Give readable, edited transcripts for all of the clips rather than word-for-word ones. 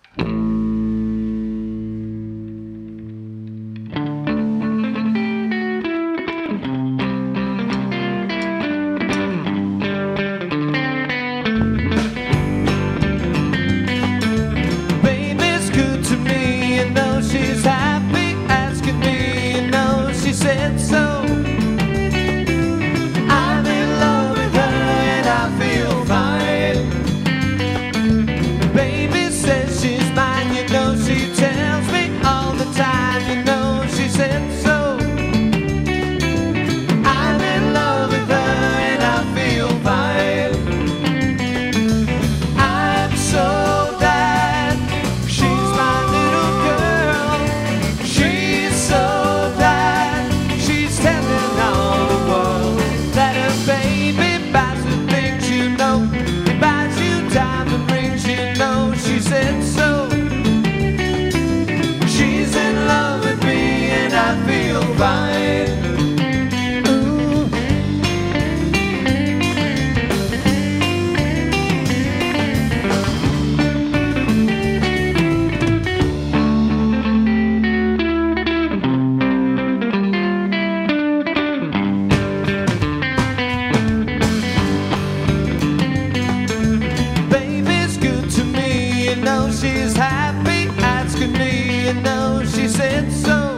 Baby's good to me, you know she's happy, asking me, you know she said so. I'm in love with her and I feel fine. Baby says she's mine, you know she tells me all the time, you know she said so. I'm in love with her and I feel fine. I'm so glad she's my little girl. She's so glad she's telling all the world that her baby buys the things, you know. He buys you diamond rings, you know she said so. She's in love with me and I feel fine. Ooh. Baby's good to me, you know she's happy, asking me, you know she said so.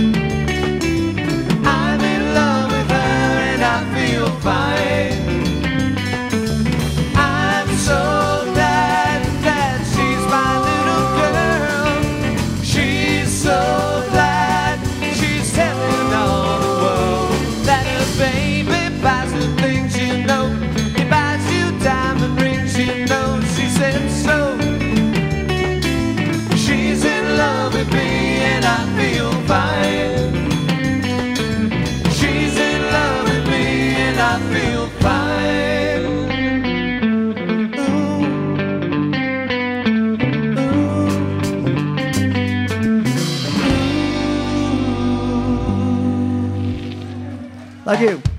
I'm in love with her and I feel fine. I'm so glad that she's my little girl. She's so glad she's telling all the world that her baby buys the things, you know. He buys you diamond rings, you know she said so. She's in love with me and I feel fine. She's in love with me and I feel fine. Ooh. Ooh. Thank you.